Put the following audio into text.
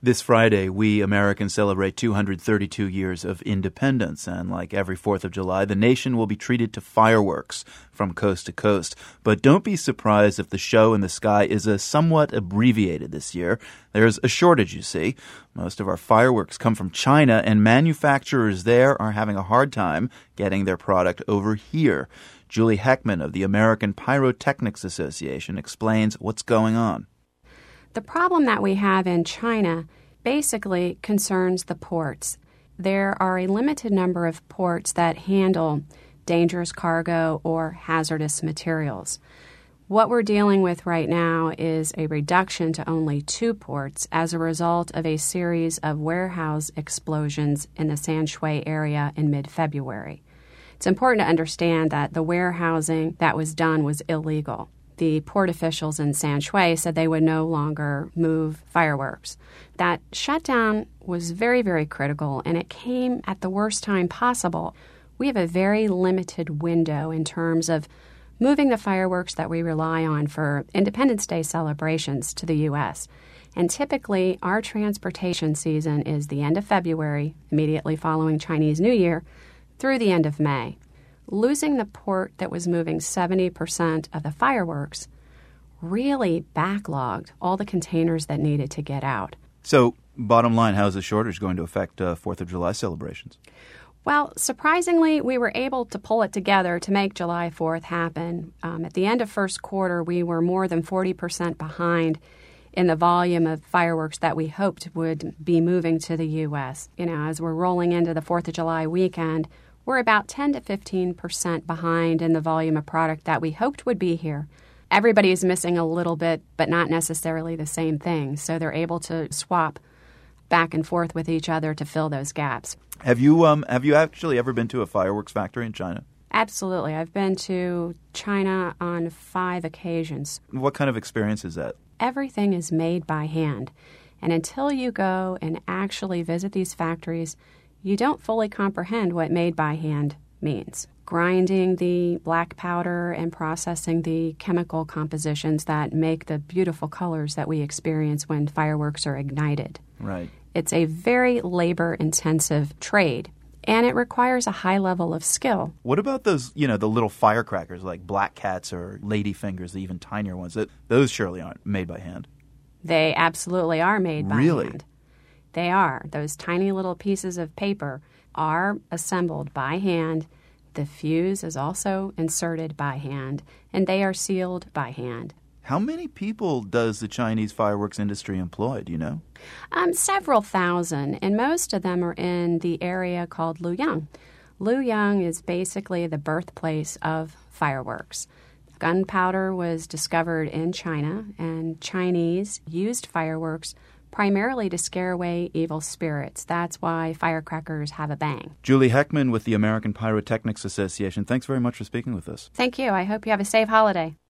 This Friday, we Americans celebrate 232 years of independence, and like every 4th of July, the nation will be treated to fireworks from coast to coast. But don't be surprised if the show in the sky is somewhat abbreviated this year. There's a shortage, you see. Most of our fireworks come from China, and manufacturers there are having a hard time getting their product over here. Julie Heckman of the American Pyrotechnics Association explains what's going on. The problem that we have in China basically concerns the ports. There are a limited number of ports that handle dangerous cargo or hazardous materials. What we're dealing with right now is a reduction to only 2 ports as a result of a series of warehouse explosions in the Sanshui area in mid-February. It's important to understand that the warehousing that was done was illegal. The port officials in Sanshui said they would no longer move fireworks. That shutdown was very, very critical, and it came at the worst time possible. We have a very limited window in terms of moving the fireworks that we rely on for Independence Day celebrations to the U.S. And typically, our transportation season is the end of February, immediately following Chinese New Year, through the end of May. Losing the port that was moving 70% of the fireworks really backlogged all the containers that needed to get out. So, bottom line, how is the shortage going to affect 4th of July celebrations? Well, surprisingly, we were able to pull it together to make July 4th happen. At the end of first quarter, we were more than 40% behind in the volume of fireworks that we hoped would be moving to the U.S. As we're rolling into the 4th of July weekend, we're about 10 to 15% behind in the volume of product that we hoped would be here. Everybody is missing a little bit, but not necessarily the same thing. So they're able to swap back and forth with each other to fill those gaps. Have you actually ever been to a fireworks factory in China? Absolutely. I've been to China on 5 occasions. What kind of experience is that? Everything is made by hand. And until you go and actually visit these factories, you don't fully comprehend what made by hand means. Grinding the black powder and processing the chemical compositions that make the beautiful colors that we experience when fireworks are ignited. Right. It's a very labor-intensive trade, and it requires a high level of skill. What about those, the little firecrackers like Black Cats or Lady Fingers, the even tinier ones? Those surely aren't made by hand. They absolutely are made by Really? hand. They are. Those tiny little pieces of paper are assembled by hand. The fuse is also inserted by hand, and they are sealed by hand. How many people does the Chinese fireworks industry employ, do you know? Several thousand, and most of them are in the area called Luoyang. Luoyang is basically the birthplace of fireworks. Gunpowder was discovered in China, and Chinese used fireworks primarily to scare away evil spirits. That's why firecrackers have a bang. Julie Heckman with the American Pyrotechnics Association, thanks very much for speaking with us. Thank you. I hope you have a safe holiday.